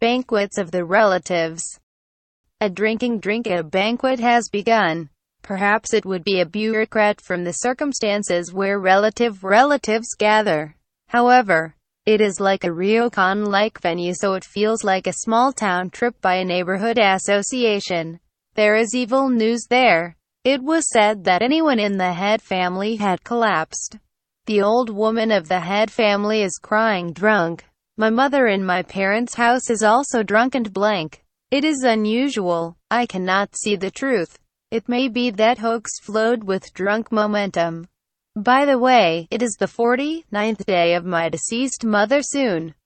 Banquets of the relatives. A drinking drink at a banquet has begun. Perhaps it would be a bureaucrat from the circumstances where relatives gather. However, it is like a ryokan-like venue, so it feels like a small-town trip by a neighborhood association. There is evil news there. It was said that anyone in the Head family had collapsed. The old woman of the Head family is crying drunk. My mother in my parents' house is also drunk and blank. It is unusual. I cannot see the truth. It may be that hoax flowed with drunk momentum. By the way, it is the 49th day of my deceased mother soon.